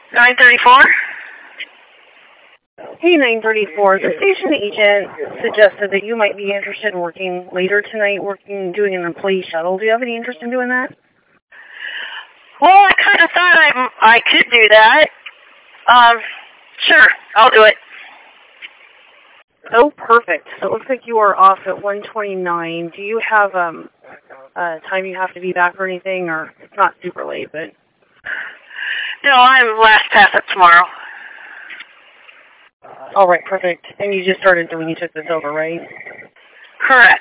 934? Hey, 934. The station agent suggested that you might be interested in working later tonight, doing an employee shuttle. Do you have any interest in doing that? Well, I kind of thought I could do that. Sure, I'll do it. Oh, perfect. So it looks like you are off at 1:29. Do you have a time you have to be back or anything, or it's not super late, but... No, I'm last pass up tomorrow. All right, perfect. And you just started when you took this over, right? Correct.